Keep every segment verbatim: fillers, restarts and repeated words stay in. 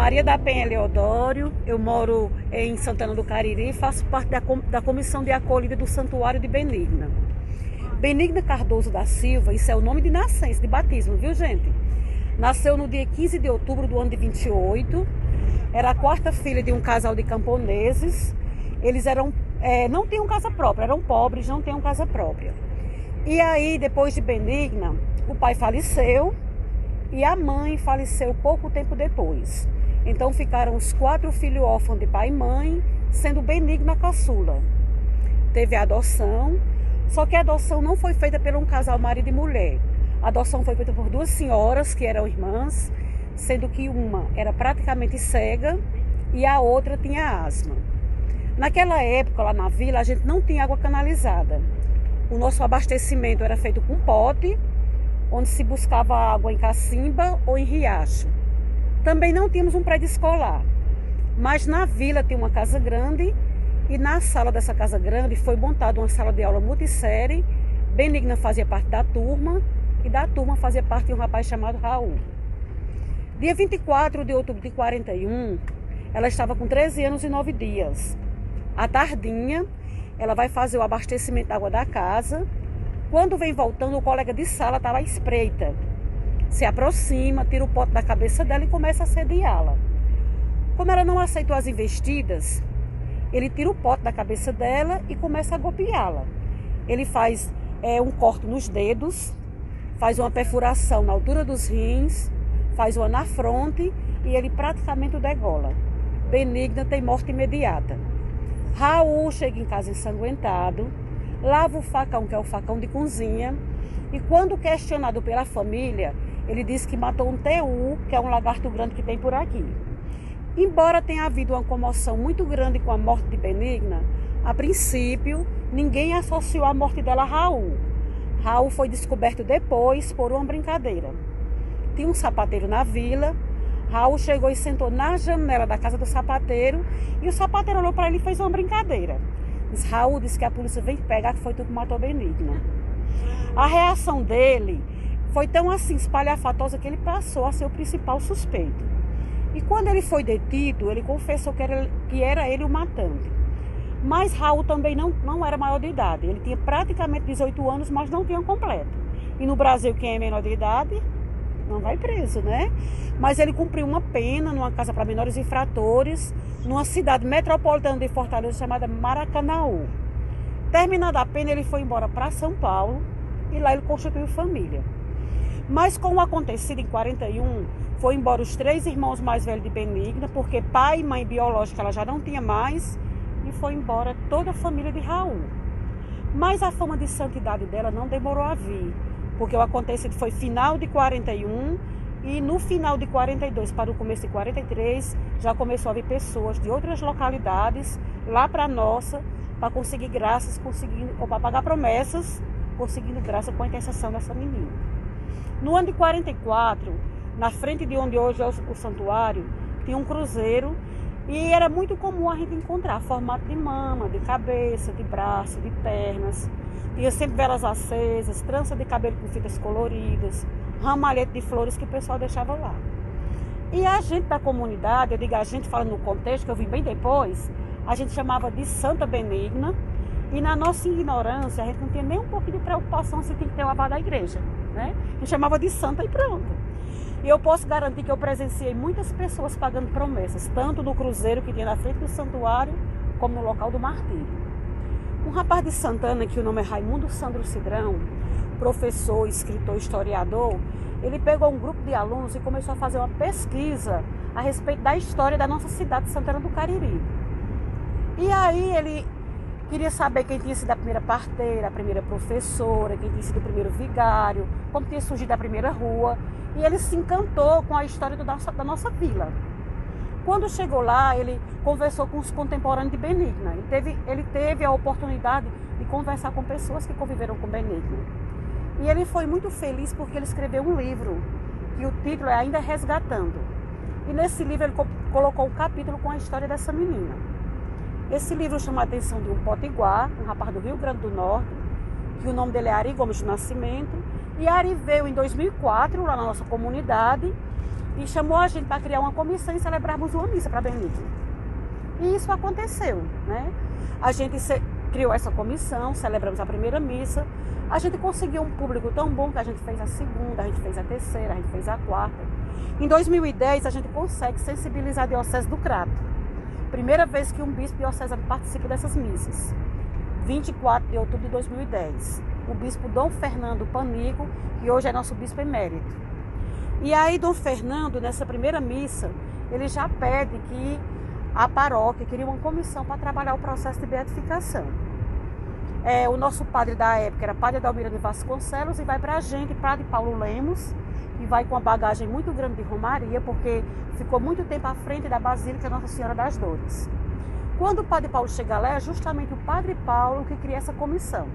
Maria da Penha Leodório, eu moro em Santana do Cariri e faço parte da, com, da Comissão de Acolhida do Santuário de Benigna. Benigna Cardoso da Silva, isso é o nome de nascença, de batismo, viu gente? Nasceu no dia quinze de outubro do ano de vinte e oito, era a quarta filha de um casal de camponeses. Eles eram, é, não tinham casa própria, eram pobres, não tinham casa própria. E aí, depois de Benigna, o pai faleceu e a mãe faleceu pouco tempo depois. Então ficaram os quatro filhos órfãos de pai e mãe, sendo Benigna a caçula. Teve a adoção, só que a adoção não foi feita por um casal marido e mulher. A adoção foi feita por duas senhoras que eram irmãs, sendo que uma era praticamente cega e a outra tinha asma. Naquela época, lá na vila, a gente não tinha água canalizada. O nosso abastecimento era feito com pote, onde se buscava água em cacimba ou em riacho. Também não tínhamos um prédio escolar, mas na vila tem uma casa grande e na sala dessa casa grande foi montada uma sala de aula multissérie. Benigna fazia parte da turma e da turma fazia parte de um rapaz chamado Raul. Dia vinte e quatro de outubro de quarenta e um, ela estava com treze anos e nove dias. À tardinha, ela vai fazer o abastecimento da água da casa. Quando vem voltando, o colega de sala está à espreita. Se aproxima, tira o pote da cabeça dela e começa a assediá-la. Como ela não aceitou as investidas, ele tira o pote da cabeça dela e começa a golpeá-la. Ele faz é, um corte nos dedos, faz uma perfuração na altura dos rins, faz uma na fronte e ele praticamente o degola. Benigna tem morte imediata. Raul chega em casa ensanguentado, lava o facão, que é o facão de cozinha, e quando questionado pela família, ele diz que matou um teu, que é um lagarto grande que tem por aqui. Embora tenha havido uma comoção muito grande com a morte de Benigna, a princípio, ninguém associou a morte dela a Raul. Raul foi descoberto depois por uma brincadeira. Tinha um sapateiro na vila, Raul chegou e sentou na janela da casa do sapateiro, e o sapateiro olhou para ele e fez uma brincadeira. Raul disse que a polícia vem pegar, que foi tu que matou Benigna. A reação dele foi tão assim espalhafatosa que ele passou a ser o principal suspeito. E quando ele foi detido, ele confessou que era, que era ele o matante. Mas Raul também não, não era maior de idade. Ele tinha praticamente dezoito anos, mas não tinha completo. E no Brasil, quem é menor de idade não vai preso, né? Mas ele cumpriu uma pena numa casa para menores infratores, numa cidade metropolitana de Fortaleza chamada Maracanaú. Terminada a pena, ele foi embora para São Paulo e lá ele constituiu família. Mas com o acontecido em quarenta e um, foi embora os três irmãos mais velhos de Benigna, porque pai e mãe biológica ela já não tinha mais, e foi embora toda a família de Raul. Mas a fama de santidade dela não demorou a vir, porque o acontecido foi final de quarenta e um e no final de quarenta e dois para o começo de quarenta e três já começou a vir pessoas de outras localidades lá para a nossa para conseguir graças, conseguindo, ou para pagar promessas, conseguindo graça com a intercessão dessa menina. No ano de quarenta e quatro, na frente de onde hoje é o, o santuário, tinha um cruzeiro e era muito comum a gente encontrar formato de mama, de cabeça, de braço, de pernas. Tinha sempre velas acesas, trança de cabelo com fitas coloridas, ramalhete de flores que o pessoal deixava lá. E a gente da comunidade, eu digo a gente falando no contexto, que eu vim bem depois, a gente chamava de Santa Benigna, e na nossa ignorância a gente não tinha nem um pouquinho de preocupação se tinha que ter lavado a igreja, né? A gente chamava de Santa e pronto. E eu posso garantir que eu presenciei muitas pessoas pagando promessas, tanto no cruzeiro que tinha na frente do santuário, como no local do martírio. Um rapaz de Santana, que o nome é Raimundo Sandro Cidrão, professor, escritor, historiador, ele pegou um grupo de alunos e começou a fazer uma pesquisa a respeito da história da nossa cidade de Santana do Cariri. E aí ele queria saber quem tinha sido a primeira parteira, a primeira professora, quem tinha sido o primeiro vigário, como tinha surgido a primeira rua. E ele se encantou com a história do nossa, da nossa vila. Quando chegou lá, ele conversou com os contemporâneos de Benigna. Ele teve, ele teve a oportunidade de conversar com pessoas que conviveram com Benigna. E ele foi muito feliz porque ele escreveu um livro, que o título é Ainda Resgatando. E nesse livro ele co- colocou um capítulo com a história dessa menina. Esse livro chama a atenção de um potiguar, um rapaz do Rio Grande do Norte, que o nome dele é Ari Gomes do Nascimento. E Ari veio em dois mil e quatro, lá na nossa comunidade, e chamou a gente para criar uma comissão e celebrarmos uma missa para Benigna. E isso aconteceu, né? A gente se, criou essa comissão, celebramos a primeira missa, a gente conseguiu um público tão bom que a gente fez a segunda, a gente fez a terceira, a gente fez a quarta. Em dois mil e dez, a gente consegue sensibilizar a Diocese do Crato. Primeira vez que um bispo diocesano participa dessas missas. vinte e quatro de outubro de dois mil e dez. O bispo Dom Fernando Panico, que hoje é nosso bispo emérito. E aí, Dom Fernando, nessa primeira missa, ele já pede que a paróquia queria uma comissão para trabalhar o processo de beatificação. É, o nosso padre da época era padre Adalmiro de Vasconcelos e vai para a gente, padre Paulo Lemos, que vai com uma bagagem muito grande de romaria, porque ficou muito tempo à frente da Basílica Nossa Senhora das Dores. Quando o padre Paulo chega lá, é justamente o padre Paulo que cria essa comissão.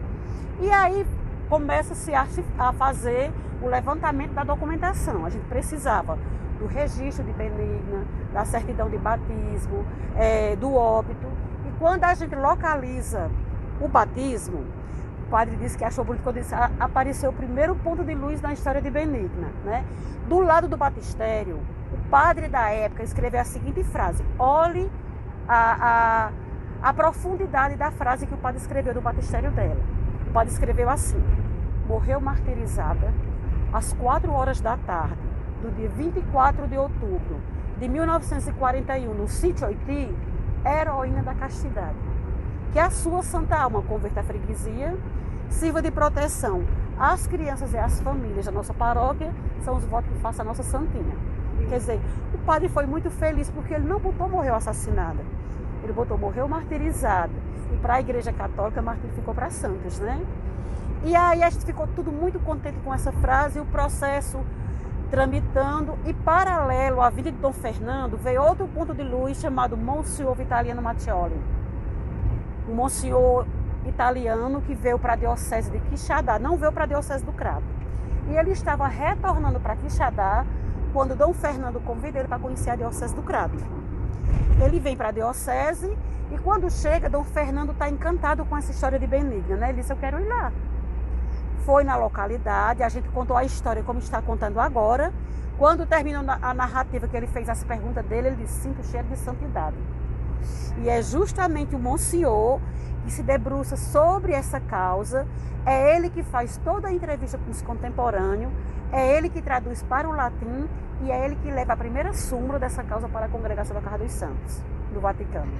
E aí começa-se a fazer o levantamento da documentação. A gente precisava do registro de Benigna, da certidão de batismo, é, do óbito. E quando a gente localiza o batismo, o padre disse que achou bonito quando disse, apareceu o primeiro ponto de luz na história de Benigna, né? Do lado do batistério, o padre da época escreveu a seguinte frase: olhe a, a, a profundidade da frase que o padre escreveu do batistério dela. O padre escreveu assim: morreu martirizada às quatro horas da tarde do dia vinte e quatro de outubro de mil novecentos e quarenta e um, no sítio Oiti, heroína da castidade. Que a sua santa alma converta a freguesia, sirva de proteção às crianças e às famílias da nossa paróquia, são os votos que faça a nossa santinha. Quer dizer, o padre foi muito feliz porque ele não botou morreu assassinada, ele botou morreu martirizada. E para a Igreja Católica, martírio ficou para santos, né? E aí a gente ficou tudo muito contente com essa frase, e o processo tramitando, e paralelo à vida de Dom Fernando, veio outro ponto de luz chamado Monsenhor Vitaliano Mattioli. O Monsenhor italiano que veio para a Diocese de Quixadá, não veio para a Diocese do Crato. E ele estava retornando para Quixadá quando Dom Fernando convidou ele para conhecer a Diocese do Crato. Ele vem para a Diocese e quando chega, Dom Fernando está encantado com essa história de Benigna, né? Ele disse, eu quero ir lá. Foi na localidade, a gente contou a história como está contando agora. Quando terminou a narrativa que ele fez as perguntas dele, ele disse, sinto cheiro de santidade. E é justamente o Monsenhor que se debruça sobre essa causa, é ele que faz toda a entrevista com os contemporâneos, é ele que traduz para o latim e é ele que leva a primeira súmula dessa causa para a Congregação da Casa dos Santos, do Vaticano.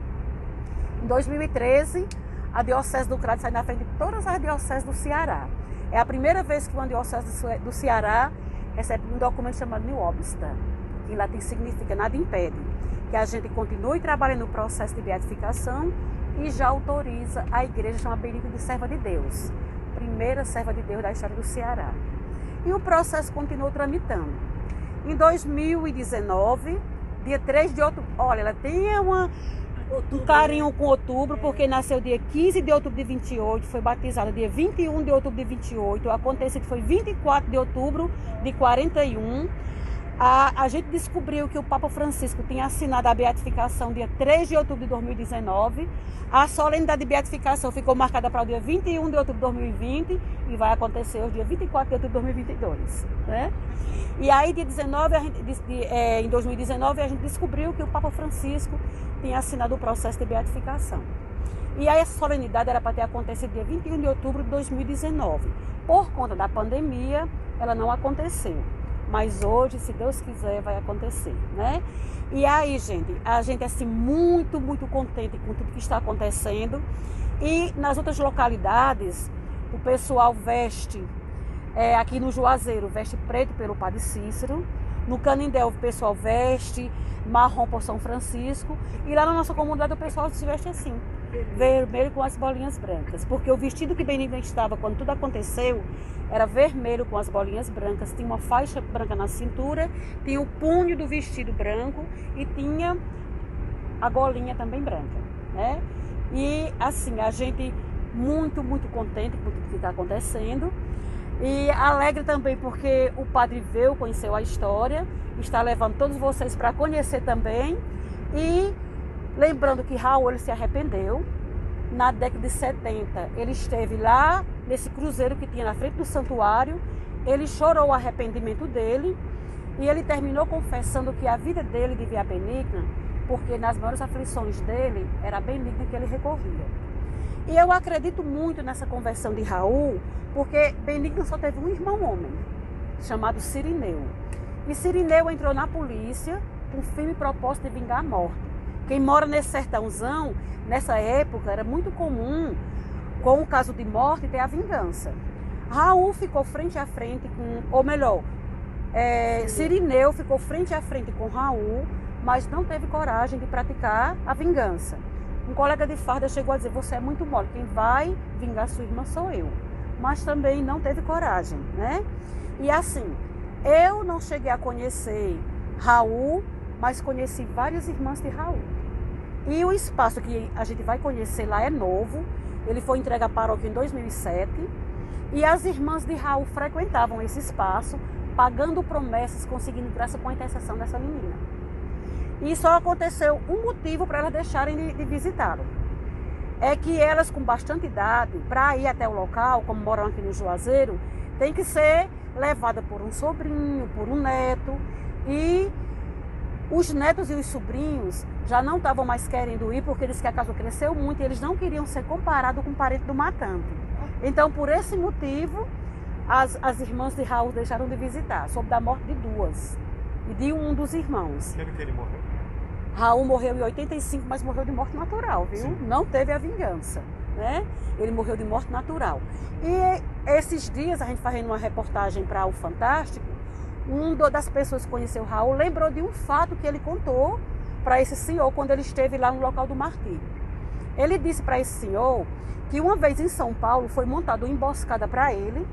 Em dois mil e treze, a Diocese do Crato sai na frente de todas as dioceses do Ceará. É a primeira vez que uma diocese do Ceará recebe um documento chamado New Obsta, que em latim significa nada impede, que a gente continue trabalhando no processo de beatificação e já autoriza a igreja chamada Benigna de Serva de Deus, primeira serva de Deus da história do Ceará. E o processo continuou tramitando. Em dois mil e dezenove, dia três de outubro, olha, ela tem uma... um carinho com outubro, porque nasceu dia quinze de outubro de vinte e oito, foi batizada dia vinte e um de outubro de vinte e oito, o acontecido foi vinte e quatro de outubro de quarenta e um. A, a gente descobriu que o Papa Francisco tinha assinado a beatificação dia três de outubro de dois mil e dezenove. A solenidade de beatificação ficou marcada para o dia vinte e um de outubro de dois mil e vinte e vai acontecer hoje, dia vinte e quatro de outubro de dois mil e vinte e dois. Né? E aí, dia dezenove, a gente, de, de, é, em dois mil e dezenove, a gente descobriu que o Papa Francisco tinha assinado o processo de beatificação. E aí, essa solenidade era para ter acontecido dia vinte e um de outubro de dois mil e dezenove. Por conta da pandemia, ela não aconteceu. Mas hoje, se Deus quiser, vai acontecer, né? E aí, gente, a gente é assim, muito, muito contente com tudo que está acontecendo. E nas outras localidades, o pessoal veste, é, aqui no Juazeiro, veste preto pelo Padre Cícero. No Canindé, o pessoal veste marrom por São Francisco. E lá na nossa comunidade, o pessoal se veste assim, vermelho com as bolinhas brancas. Porque o vestido que Benigna estava quando tudo aconteceu era vermelho com as bolinhas brancas, tinha uma faixa branca na cintura, tinha o punho do vestido branco e tinha a golinha também branca, né? E assim, a gente muito, muito contente com tudo que está acontecendo e alegre também porque o padre veio, conheceu a história, está levando todos vocês para conhecer também e lembrando que Raul ele se arrependeu. Na década de setenta, ele esteve lá nesse cruzeiro que tinha na frente do santuário, ele chorou o arrependimento dele E ele terminou confessando que a vida dele devia a Benigna, porque nas maiores aflições dele, era a Benigna que ele recorria. E eu acredito muito nessa conversão de Raul, porque Benigna só teve um irmão homem, chamado Cirineu. E Cirineu entrou na polícia com firme propósito de vingar a morte. Quem mora nesse sertãozão, nessa época, era muito comum, com o caso de morte, ter a vingança. Raul ficou frente a frente com, ou melhor, é, Cirineu ficou frente a frente com Raul, mas não teve coragem de praticar a vingança. Um colega de farda chegou a dizer, você é muito mole, quem vai vingar sua irmã sou eu. Mas também não teve coragem, né? E assim, eu não cheguei a conhecer Raul, mas conheci várias irmãs de Raul. E o espaço que a gente vai conhecer lá é novo, ele foi entregue à paróquia em dois mil e sete, e as irmãs de Raul frequentavam esse espaço, pagando promessas, conseguindo graça com a intercessão dessa menina. E só aconteceu um motivo para elas deixarem de, de visitá-lo. É que elas com bastante idade, para ir até o local, como moram aqui no Juazeiro, tem que ser levada por um sobrinho, por um neto. E os netos e os sobrinhos já não estavam mais querendo ir, porque eles que a casa cresceu muito e eles não queriam ser comparados com o parente do matante. Então, por esse motivo, as, as irmãs de Raul deixaram de visitar, soube da morte de duas e de um dos irmãos. Quando que ele morreu? Raul morreu em oitenta e cinco, mas morreu de morte natural, viu? Sim. Não teve a vingança, né? Ele morreu de morte natural. E esses dias, a gente fazendo uma reportagem para o Fantástico, um das pessoas que conheceu Raul lembrou de um fato que ele contou para esse senhor quando ele esteve lá no local do martírio. Ele disse para esse senhor que uma vez em São Paulo foi montada uma emboscada para ele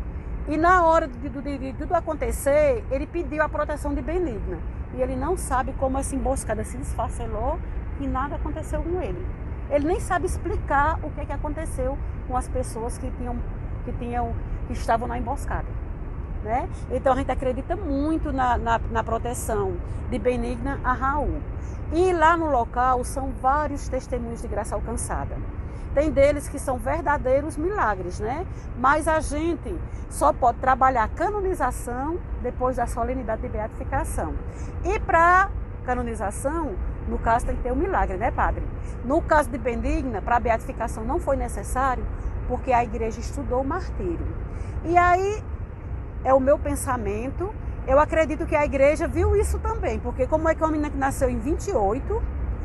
e na hora de, de, de tudo acontecer, ele pediu a proteção de Benigna. E ele não sabe como essa emboscada se desfacelou e nada aconteceu com ele. Ele nem sabe explicar o que, é que aconteceu com as pessoas que, tinham, que, tinham, que estavam na emboscada. Né? Então a gente acredita muito na, na, na proteção de Benigna a Raul. E lá no local são vários testemunhos de graça alcançada. Tem deles que são verdadeiros milagres, né? Mas a gente só pode trabalhar a canonização depois da solenidade de beatificação. E para canonização, no caso tem que ter um milagre, né, padre? No caso de Benigna, para a beatificação não foi necessário, porque a igreja estudou o martírio. E aí é o meu pensamento, eu acredito que a igreja viu isso também, porque como é que uma menina que nasceu em vinte e oito,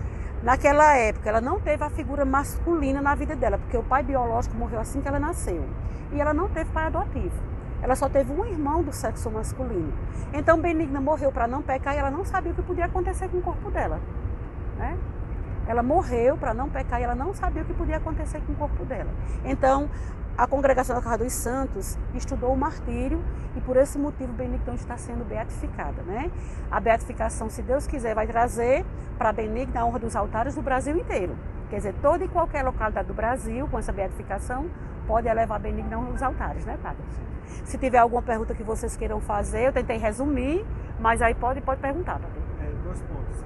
naquela época ela não teve a figura masculina na vida dela, porque o pai biológico morreu assim que ela nasceu. E ela não teve pai adotivo, ela só teve um irmão do sexo masculino. Então Benigna morreu para não pecar e ela não sabia o que podia acontecer com o corpo dela, né? Ela morreu para não pecar e ela não sabia o que podia acontecer com o corpo dela. Então, a Congregação da Casa dos Santos estudou o martírio e por esse motivo Benigna está sendo beatificada, né? A beatificação, se Deus quiser, vai trazer para Benigna a honra dos altares do Brasil inteiro. Quer dizer, toda e qualquer localidade do Brasil, com essa beatificação, pode elevar Benigna a honra dos altares, né, padre? Se tiver alguma pergunta que vocês queiram fazer, eu tentei resumir, mas aí pode, pode perguntar, padre. É, dois pontos.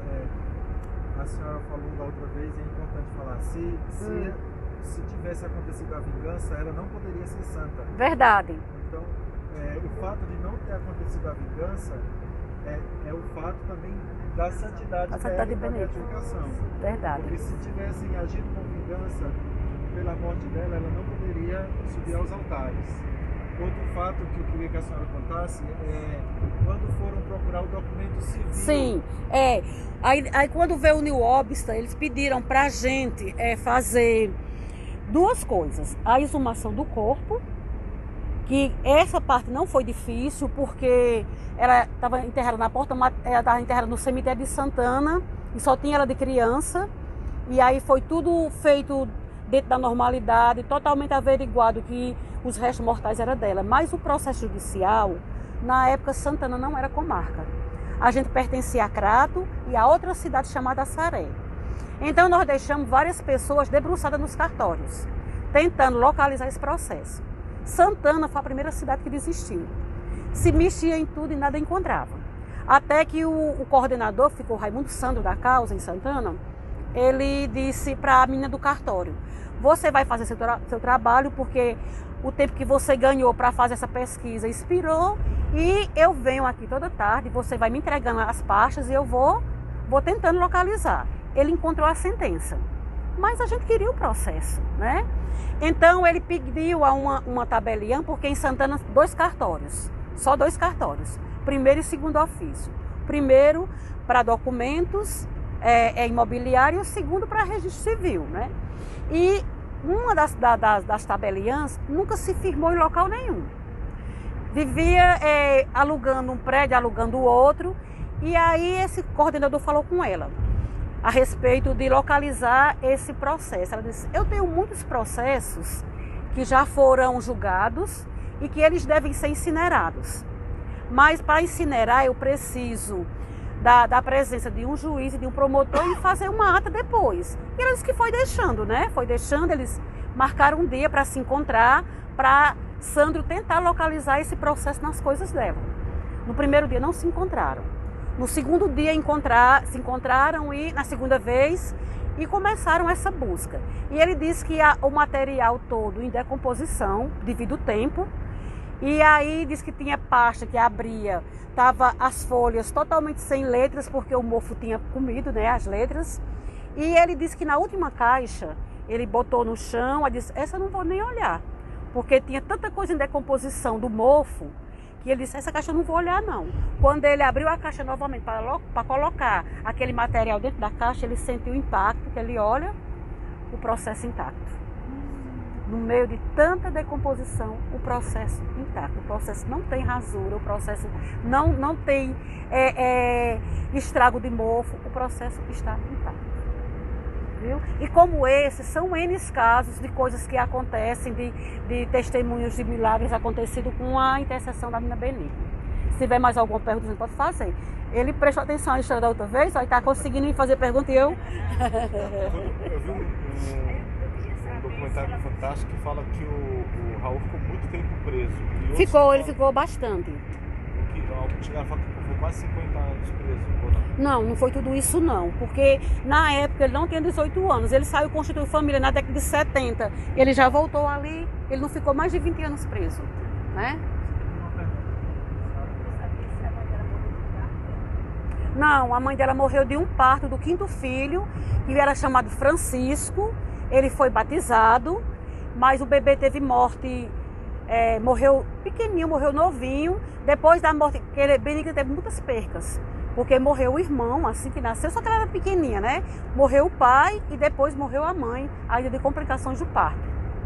É, a senhora falou da outra vez, é importante falar, se... se... Hum. Se tivesse acontecido a vingança, ela não poderia ser santa. Verdade. Então, é, o fato de não ter acontecido a vingança é, é o fato também da santidade a santidade dela e da beatificação. Verdade. Porque se tivessem agido com vingança pela morte dela, ela não poderia subir aos altares. Outro fato que eu queria que a senhora contasse é quando foram procurar o documento civil. Sim, é. Aí, aí quando veio o New Obsta, eles pediram pra gente é, fazer duas coisas. A exumação do corpo, que essa parte não foi difícil, porque ela estava enterrada na porta, ela estava enterrada no cemitério de Santana, e só tinha ela de criança. E aí foi tudo feito dentro da normalidade, totalmente averiguado que os restos mortais eram dela. Mas o processo judicial, na época Santana não era comarca. A gente pertencia a Crato e a outra cidade chamada Assaré. Então nós deixamos várias pessoas debruçadas nos cartórios, tentando localizar esse processo. Santana foi a primeira cidade que desistiu. Se mexia em tudo e nada encontrava. Até que o, o coordenador, ficou Raimundo Sandro da causa em Santana, ele disse para a menina do cartório: você vai fazer seu, tra seu trabalho, porque o tempo que você ganhou para fazer essa pesquisa expirou, e eu venho aqui toda tarde, você vai me entregando as pastas e eu vou, vou tentando localizar. Ele encontrou a sentença, mas a gente queria o processo, né? Então ele pediu a uma, uma tabeliã, porque em Santana dois cartórios, só dois cartórios, primeiro e segundo ofício. Primeiro para documentos é, é imobiliário, e o segundo para registro civil, né? E uma das, das, das tabeliãs nunca se firmou em local nenhum. Vivia é, alugando um prédio, alugando o outro, e aí esse coordenador falou com ela a respeito de localizar esse processo. Ela disse: eu tenho muitos processos que já foram julgados e que eles devem ser incinerados. Mas para incinerar eu preciso da, da presença de um juiz e de um promotor e fazer uma ata depois. E ela disse que foi deixando, né? Foi deixando, eles marcaram um dia para se encontrar, para Sandro tentar localizar esse processo nas coisas dela. No primeiro dia não se encontraram. No segundo dia encontrar, se encontraram e na segunda vez e começaram essa busca. E ele disse que a, o material todo em decomposição devido ao tempo. E aí disse que tinha pasta que abria, tava as folhas totalmente sem letras, porque o mofo tinha comido, né, as letras. E ele disse que na última caixa ele botou no chão, ele disse: essa eu não vou nem olhar, porque tinha tanta coisa em decomposição do mofo. E ele disse: essa caixa eu não vou olhar não. Quando ele abriu a caixa novamente para, para colocar aquele material dentro da caixa, ele sentiu o impacto, que ele olha o processo intacto. No meio de tanta decomposição, o processo intacto. O processo não tem rasura, o processo não, não tem é, é, estrago de mofo, o processo está intacto. Viu? E como esse, são N casos de coisas que acontecem, de, de testemunhos de milagres acontecidos com a intercessão da menina Benigna. Se tiver mais alguma pergunta, você pode fazer. Ele prestou atenção à história da outra vez, vai estar conseguindo me fazer pergunta e eu... Eu vi um, um, um documentário fantástico que fala que o, o Raul ficou muito tempo preso. Ficou, ele ficou bastante. Que, chegaram a falar que foi quase cinquenta anos preso, ou não? Não, não foi tudo isso não, porque na época ele não tinha dezoito anos, ele saiu constituir família na década de setenta, ele já voltou ali, ele não ficou mais de vinte anos preso, né? Não, a mãe dela morreu de um parto do quinto filho, que era chamado Francisco, ele foi batizado, mas o bebê teve morte, é, morreu pequenininho, morreu novinho, depois da morte, porque Benigna teve muitas percas. Porque morreu o irmão, assim que nasceu, só que ela era pequenininha, né? Morreu o pai e depois morreu a mãe, ainda de complicações do parto.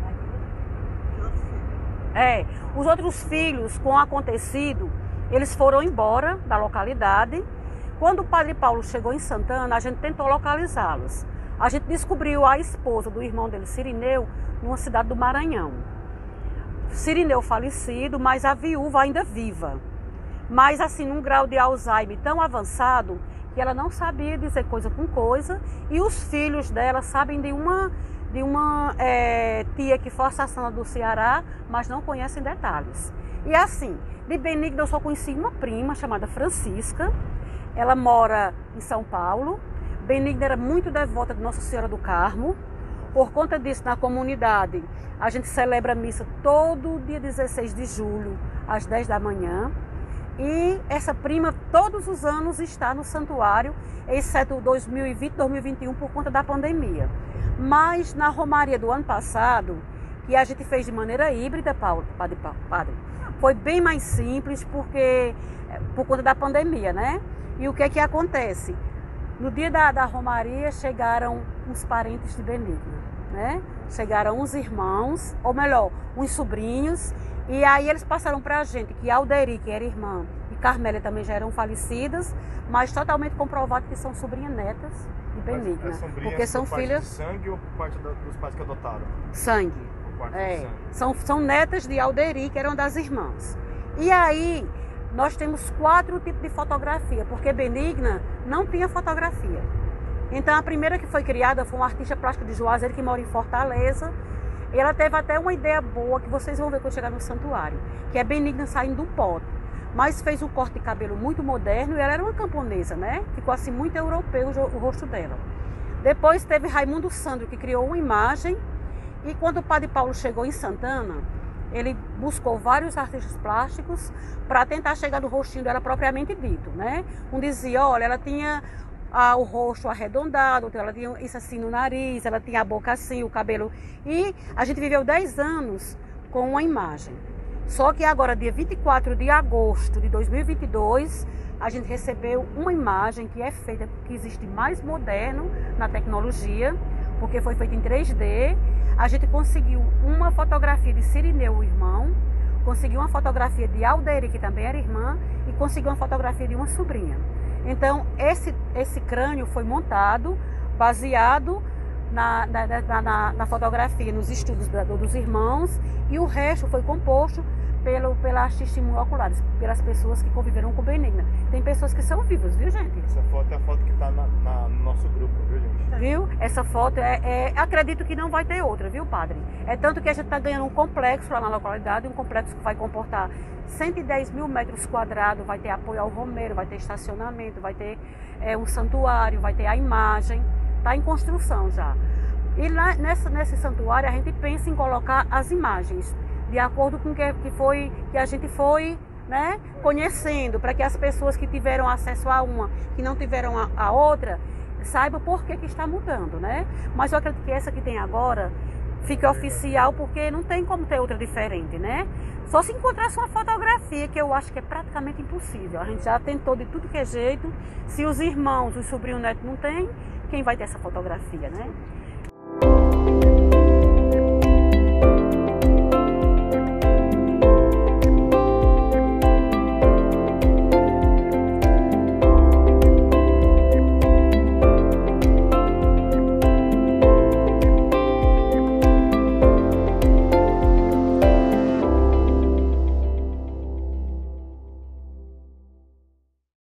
É, os outros filhos, com o acontecido, eles foram embora da localidade. Quando o padre Paulo chegou em Santana, a gente tentou localizá-los. A gente descobriu a esposa do irmão dele, Cirineu, numa cidade do Maranhão. Cirineu falecido, mas a viúva ainda viva. Mas assim, num grau de Alzheimer tão avançado que ela não sabia dizer coisa com coisa, e os filhos dela sabem de uma, de uma é, tia que foi assassinada do Ceará, mas não conhecem detalhes. E assim, de Benigna eu só conheci uma prima chamada Francisca, ela mora em São Paulo. Benigna era muito devota de Nossa Senhora do Carmo. Por conta disso, na comunidade, a gente celebra a missa todo dia dezesseis de julho, às dez da manhã. E essa prima, todos os anos, está no santuário, exceto dois mil e vinte, dois mil e vinte e um, por conta da pandemia. Mas na Romaria do ano passado, que a gente fez de maneira híbrida, padre, padre, foi bem mais simples, porque por conta da pandemia, né? E o que é que acontece? No dia da, da Romaria, chegaram uns parentes de Benigna, né? Chegaram uns irmãos, ou melhor, uns sobrinhos. E aí eles passaram para a gente que Alderi, que era irmã, e Carmélia também já eram falecidas, mas totalmente comprovado que são sobrinhas netas de Benigna. Porque são por filhas... parte de sangue ou por parte dos pais que adotaram? Sangue. Por parte É. de sangue. São, são netas de Alderi, que eram das irmãs. E aí nós temos quatro tipos de fotografia, porque Benigna não tinha fotografia. Então a primeira que foi criada foi uma artista plástica de Juazeiro, que mora em Fortaleza. Ela teve até uma ideia boa, que vocês vão ver quando chegar no santuário, que é Benigna saindo do pote. Mas fez um corte de cabelo muito moderno e ela era uma camponesa, né? Ficou assim muito europeu o rosto dela. Depois teve Raimundo Sandro, que criou uma imagem, e quando o Padre Paulo chegou em Santana, ele buscou vários artistas plásticos para tentar chegar no rostinho dela propriamente dito, né? Um dizia, olha, ela tinha ah, o rosto arredondado, então ela tinha isso assim no nariz, ela tinha a boca assim, o cabelo... E a gente viveu dez anos com uma imagem. Só que agora, dia vinte e quatro de agosto de dois mil e vinte e dois, a gente recebeu uma imagem que é feita, que existe mais moderno na tecnologia, porque foi feita em três D. A gente conseguiu uma fotografia de Cirineu, o irmão, conseguiu uma fotografia de Alderi, que também era irmã, e conseguiu uma fotografia de uma sobrinha. Então, esse, esse crânio foi montado, baseado na, na, na, na, na fotografia, nos estudos da, dos irmãos, e o resto foi composto pelo, pelas testemunhas oculares, pelas pessoas que conviveram com Benigna. Tem pessoas que são vivas, viu, gente? Essa foto é a foto que está na, na, no nosso grupo, viu, gente? Viu? Essa foto, é, é, acredito que não vai ter outra, viu, padre? É tanto que a gente está ganhando um complexo lá na localidade, um complexo que vai comportar cento e dez mil metros quadrados, vai ter apoio ao Romeiro, vai ter estacionamento, vai ter é, um santuário, vai ter a imagem, está em construção já. E lá nessa, nesse santuário a gente pensa em colocar as imagens, de acordo com o que, que, foi, que a gente foi, né, conhecendo, para que as pessoas que tiveram acesso a uma, que não tiveram a, a outra, saibam por que, que está mudando, né? Mas eu acredito que essa que tem agora fique oficial, porque não tem como ter outra diferente, né? Só se encontrasse uma fotografia, que eu acho que é praticamente impossível. A gente já tentou de tudo que é jeito. Se os irmãos, os sobrinhos netos não têm, quem vai ter essa fotografia, né?